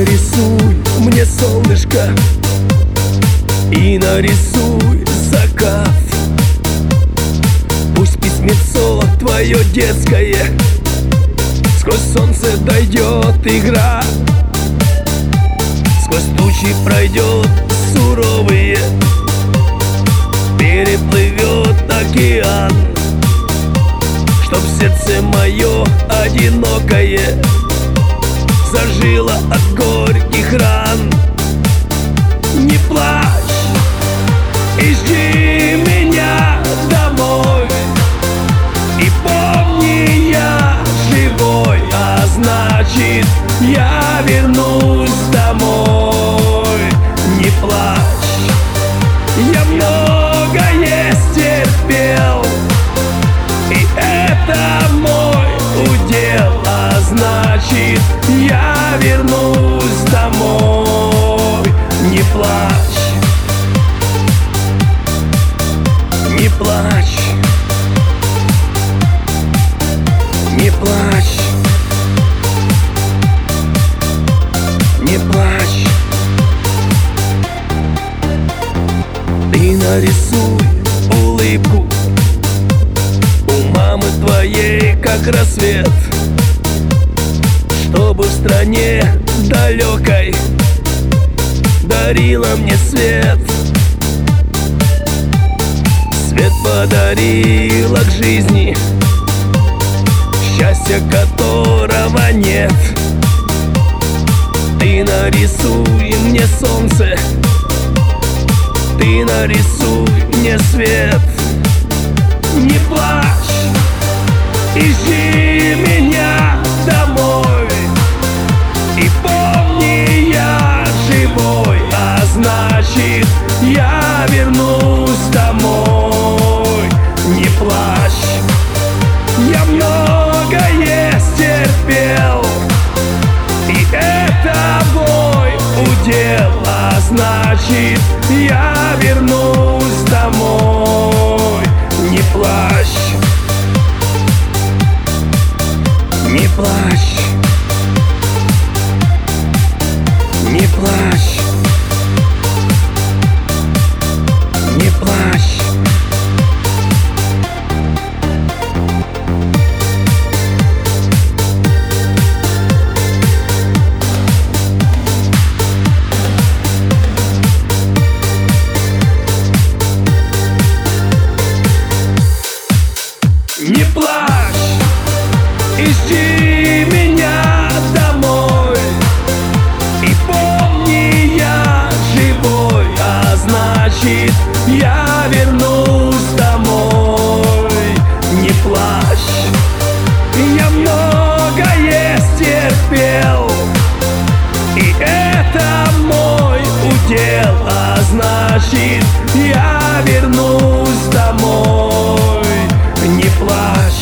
нарисуй мне солнышко, и нарисуй закат. Пусть письмецо твое детское сквозь солнце дойдет игра, сквозь тучи пройдет суровые, переплывет океан, чтоб сердце мое одинокое зажило от горьких ран. Не плачь и жди меня домой, и помни, я живой, а значит, я вернусь домой. Не плачь, я многое стерпел, и это мой удел, а значит, я вернусь домой. Не плачь, не плачь, не плачь, не плачь. Ты нарисуй улыбку у мамы твоей, как рассвет, чтобы в стране далекой дарила мне свет. Свет подарила к жизни, счастья которого нет. Ты нарисуй мне солнце, ты нарисуй мне свет. Не плачь и жди меня домой, и помни, я живой, а значит, я вернусь домой. Не плачь, я многое стерпел, и это мой удел, а значит, я вернусь домой. Не плачь, не плачь, не плачь, не плачь. Не плачь и жди меня домой, и помни, я живой, а значит, я вернусь домой. Не плачь, я многое стерпел, и это мой удел, а значит, я вернусь домой. Не плачь,